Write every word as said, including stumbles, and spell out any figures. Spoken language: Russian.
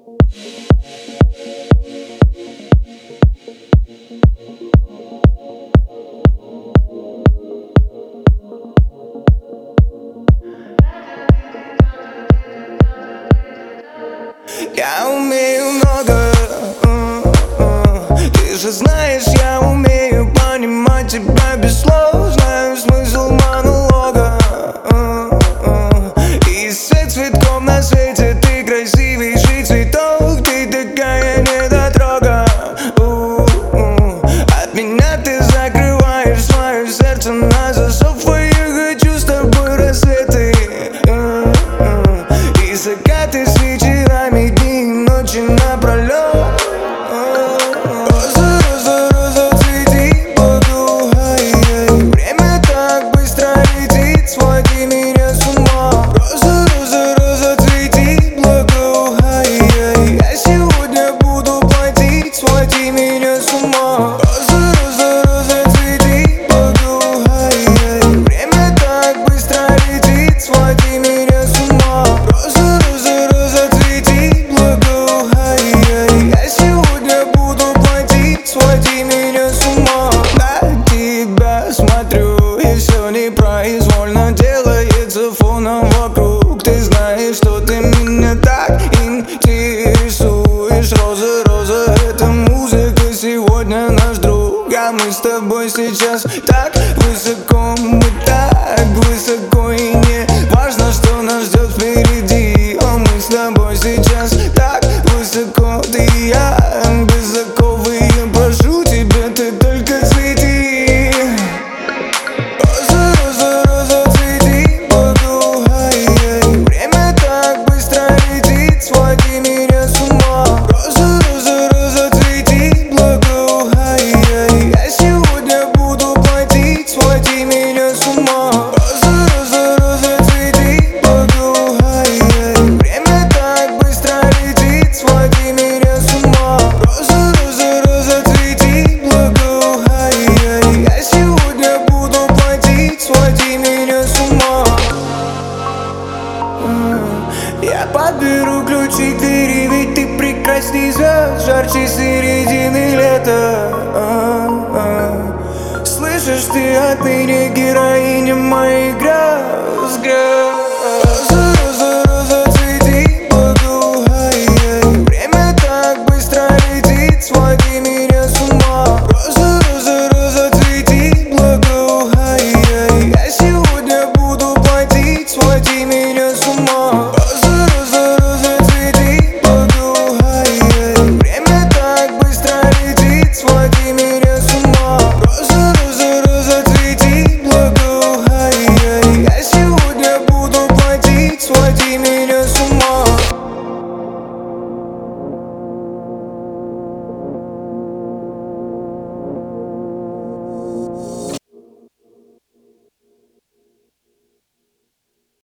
Я умею много, ты же знаешь, я умею понимать тебя без слов. Знаю смысл монолога. Из всех цветков на свете ты красивейший цветок. Ты такая недотрога. От меня ты закрываешь свое сердце на засов. И я хочу с тобой рассветы и закаты с вечерами, дни и ночи напролет. Роза, роза, роза, цвети вокруг, ай-яй. Время так быстро летит, своди меня с ума. Роза, роза, роза, цвети вокруг, ай-яй. Я сегодня буду платить, своди меня с ума. Роза, роза, роза, цвети вокруг, ай-яй. Время так быстро летит, своди меня с ума. Роза, роза, роза, цвети вокруг, ай-яй. Я сегодня буду платить, своди меня с ума. На тебя смотрю, и все непроизвольно делается фоном вокруг. Ты знаешь, что ты меня так интересуешь. Роза, роза, это музыка сегодня наш друг. А мы с тобой сейчас так высоко, мы так высоко. И не важно, что нас ждет впереди. О, мы с тобой сейчас так высоко. Ты и я без оков, и я прошу тебя, ты только цвети. Роза, роза, роза, цвети вокруг, ай-яй. Время так быстро летит, своди меня с ума. Роза, роза, роза, цвети вокруг, ай-яй. Я сегодня буду платить, своди меня с ума. Роза, роза, роза, цвети вокруг, ай-яй. Время так быстро летит, своди меня с ума. Роза, роза, роза, цвети вокруг, ай-яй. Я сегодня буду платить, своди меня с ума. Я подберу ключи к двери, ведь ты прекрасней звезд, жарче середины лета. Слышишь, ты отныне героиня моей игры.